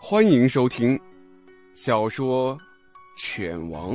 欢迎收听小说《犬王》。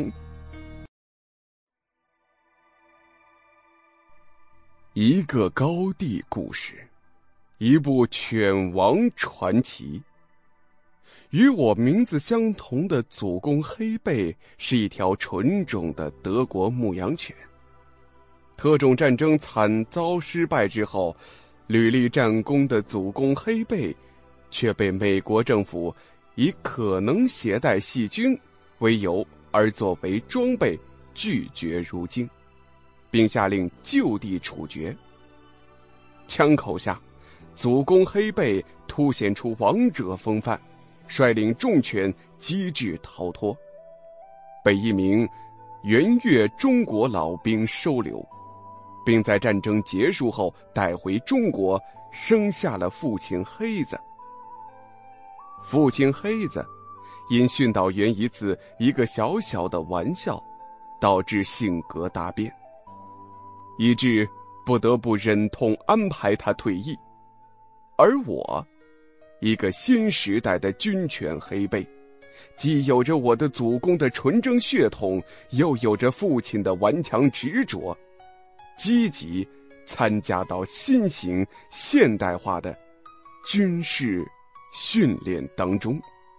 一个高地故事，一部犬王传奇。与我名字相同的祖公黑背是一条纯种的德国牧羊犬。特种战争惨遭失败之后，屡立战功的祖公黑背却被美国政府以可能携带细菌为由而作为装备拒绝入境，并下令就地处决。枪口下，祖公黑背凸显出王者风范，率领众犬机智逃脱，被一名援越中国老兵收留，并在战争结束后带回中国，生下了父亲黑子。父亲黑子因训导员一个小小的玩笑，导致性格大变，以致不得不忍痛安排他退役。而我，一个新时代的军犬黑背，既有着我的祖公的纯正血统，又有着父亲的顽强执着，积极参加到新型现代化的军事训练当中。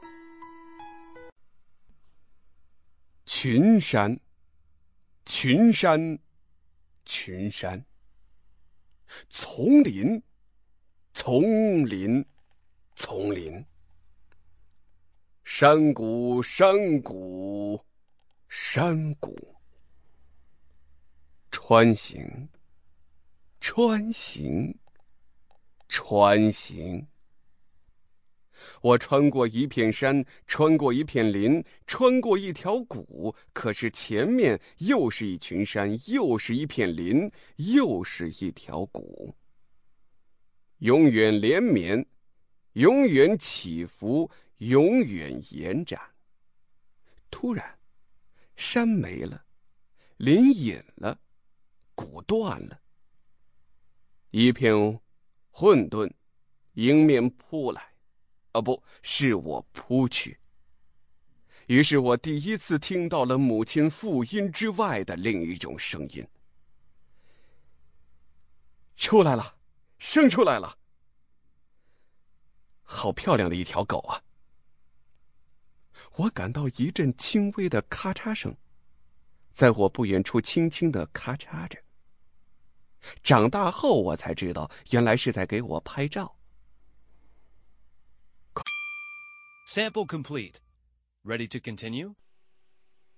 群山，群山，群山；丛林，丛林，丛林；山谷，山谷，山谷；穿行，穿行，穿行。我穿过一片山，穿过一片林，穿过一条谷，可是前面又是一群山，又是一片林，又是一条谷。永远连绵，永远起伏，永远延展。突然，山没了，林隐了，谷断了，一片混沌迎面扑来。不，是我扑去。于是我第一次听到了母亲父音之外的另一种声音。出来了，生出来了。好漂亮的一条狗啊！我感到一阵轻微的咔嚓声，在我不远处轻轻的咔嚓着。长大后我才知道，原来是在给我拍照。 Sample complete. Ready to continue?